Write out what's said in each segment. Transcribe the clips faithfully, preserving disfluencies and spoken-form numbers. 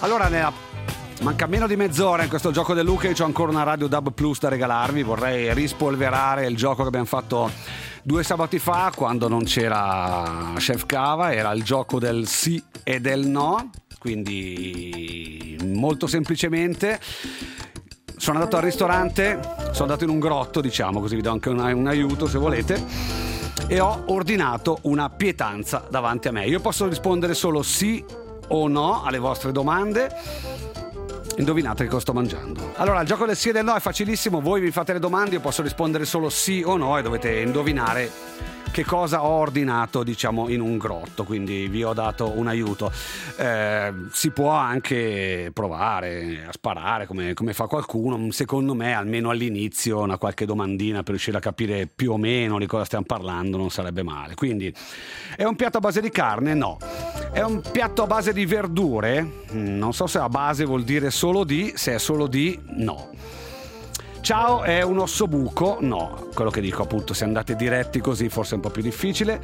Allora, nella... manca meno di mezz'ora in questo gioco del Luca. Io c'ho ancora una Radio Dub Plus da regalarvi. Vorrei rispolverare il gioco che abbiamo fatto due sabati fa, quando non c'era Chef Cava. Era il gioco del sì e del no. Quindi molto semplicemente sono andato al ristorante, sono andato in un grotto, diciamo così, vi do anche un, un aiuto se volete, e ho ordinato una pietanza davanti a me. Io posso rispondere solo sì o no alle vostre domande. Indovinate che cosa sto mangiando. Allora, il gioco del sì e del no è facilissimo. Voi mi fate le domande, io posso rispondere solo sì o no e dovete indovinare che cosa ho ordinato, diciamo, in un grotto. Quindi vi ho dato un aiuto. Eh, si può anche provare a sparare come, come fa qualcuno. Secondo me, almeno all'inizio, una qualche domandina per riuscire a capire più o meno di cosa stiamo parlando non sarebbe male. Quindi, è un piatto a base di carne? No. È un piatto a base di verdure? Non so se a base vuol dire solo di, se è solo di, no. Ciao, è un ossobuco? No, quello che dico appunto, se andate diretti così forse è un po' più difficile.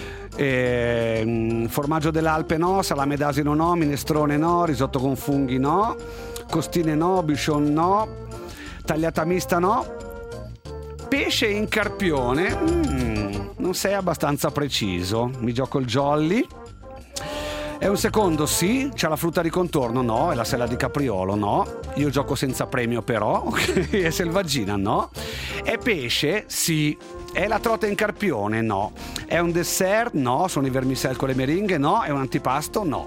E, formaggio dell'Alpe no, salame d'asino no, minestrone no, risotto con funghi no, costine no, bichon no, tagliata mista no. Pesce in carpione? Mm, non sei abbastanza preciso, mi gioco il jolly. È un secondo sì, c'è la frutta di contorno no, è la sella di capriolo no, io gioco senza premio però, ok, è selvaggina no, è pesce sì, è la trota in carpione no, è un dessert no, sono i vermicelle con le meringhe no, è un antipasto no.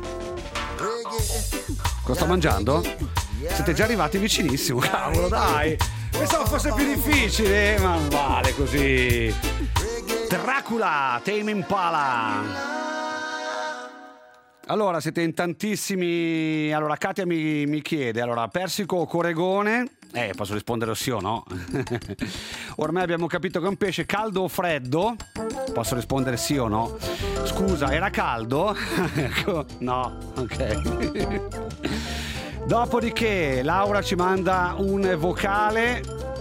Cosa sto mangiando? Siete già arrivati vicinissimo, cavolo dai, pensavo fosse più difficile, ma non vale così. Dracula, Tame Impala. Allora, siete in tantissimi. Allora, Katia mi, mi chiede: allora, persico o coregone? Eh, posso rispondere sì o no? Ormai abbiamo capito che è un pesce. Caldo o freddo? Posso rispondere sì o no? Scusa, era caldo? No, ok. Dopodiché, Laura ci manda un vocale.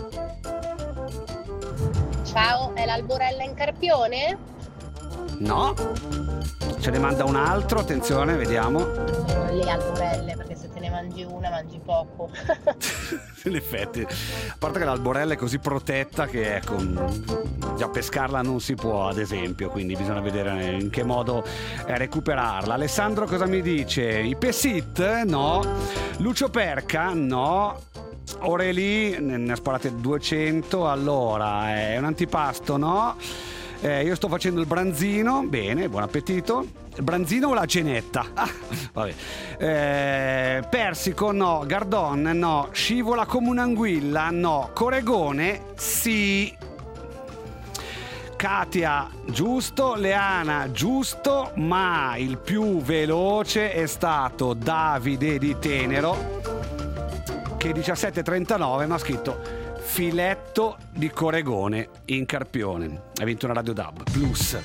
Ciao, è l'alborella in carpione? No. Ce ne manda un altro, attenzione, vediamo. Sono le alborelle, perché se te ne mangi una mangi poco. In effetti, a parte che l'alborella è così protetta che ecco, già pescarla non si può, ad esempio, quindi bisogna vedere in che modo recuperarla. Alessandro cosa mi dice? I Pessit? No. Lucio Perca? No. Aureli ne ha sparate duecento. Allora, è un antipasto? No. Eh, io sto facendo il branzino, bene, buon appetito. Il branzino o la cenetta? Ah, vabbè. Eh, persico no, gardon no, scivola come un'anguilla no, coregone sì. Katia giusto, Leana giusto, ma il più veloce è stato Davide di Tenero, che diciassette e trentanove mi ha scritto filetto di coregone in carpione. Hai vinto una Radio Dub Plus.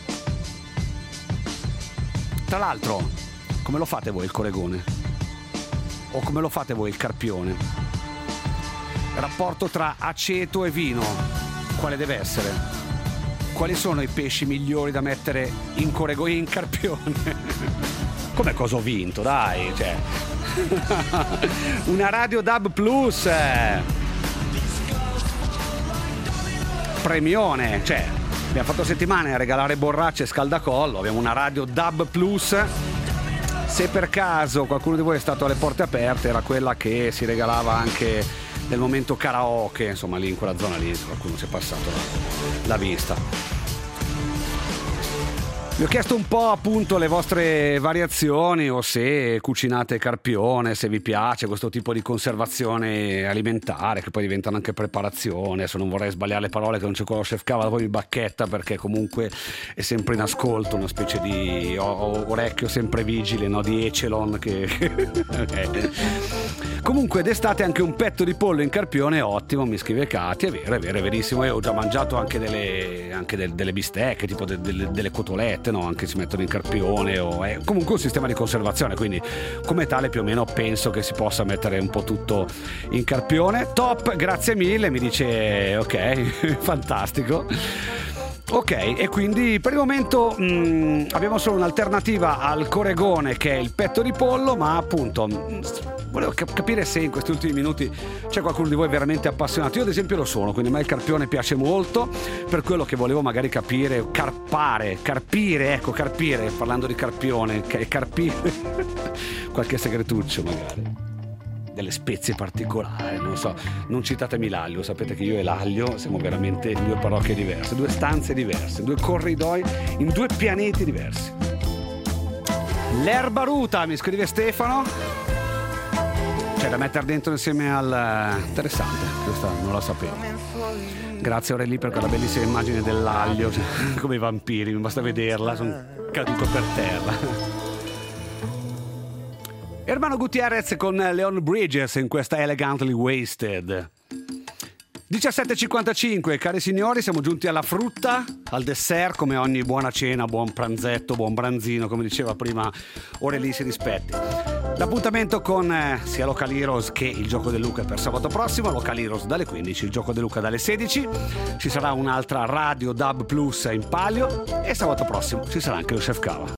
Tra l'altro, come lo fate voi il coregone? O come lo fate voi il carpione? Il rapporto tra aceto e vino, quale deve essere? Quali sono i pesci migliori da mettere in coregone e in carpione? Come cosa ho vinto, dai, cioè. Una Radio Dub Plus. Premione, cioè abbiamo fatto settimane a regalare borracce e scaldacollo, abbiamo una Radio Dub Plus. Se per caso qualcuno di voi è stato alle porte aperte, era quella che si regalava anche nel momento karaoke, insomma lì in quella zona lì qualcuno si è passato l'ha vista. Vi ho chiesto un po' appunto le vostre variazioni, o se cucinate carpione, se vi piace questo tipo di conservazione alimentare, che poi diventano anche preparazione. Adesso non vorrei sbagliare le parole, che non c'è quello Chef Cava, poi mi bacchetta, perché comunque è sempre in ascolto, una specie di orecchio sempre vigile, no? Di Echelon che... okay. Comunque d'estate anche un petto di pollo in carpione, ottimo, mi scrive Katia, è vero, è vero, è verissimo. Io ho già mangiato anche delle, anche de, delle bistecche, tipo de, de, delle cotolette, no? Anche si mettono in carpione, o è comunque un sistema di conservazione, quindi come tale più o meno penso che si possa mettere un po' tutto in carpione. Top, grazie mille, mi dice ok, fantastico. Ok, e quindi per il momento mh, abbiamo solo un'alternativa al coregone, che è il petto di pollo, ma appunto mh, volevo cap- capire se in questi ultimi minuti c'è qualcuno di voi veramente appassionato. Io ad esempio lo sono, quindi a me il carpione piace molto, per quello che volevo magari capire, carpare, carpire, ecco, carpire, parlando di carpione, carpire qualche segretuccio magari, delle spezie particolari, non so, non citatemi l'aglio, sapete che io e l'aglio siamo veramente due parrocchie diverse, due stanze diverse, due corridoi in due pianeti diversi. L'erba ruta, mi scrive Stefano, c'è da mettere dentro insieme al... interessante, questa non la sapevo. Grazie Aureli per quella bellissima immagine dell'aglio, come i vampiri, mi basta vederla, sono caduto per terra. Hermano Gutierrez con Leon Bridges in questa Elegantly Wasted. diciassette e cinquantacinque, cari signori, siamo giunti alla frutta, al dessert, come ogni buona cena, buon pranzetto, buon branzino, come diceva prima Aureli, si rispetti. L'appuntamento con eh, sia Local Heroes che il Gioco del Luca per sabato prossimo, Local Heroes dalle quindici, il Gioco del Luca dalle sedici, ci sarà un'altra Radio Dub Plus in palio e sabato prossimo ci sarà anche lo Chef Cava.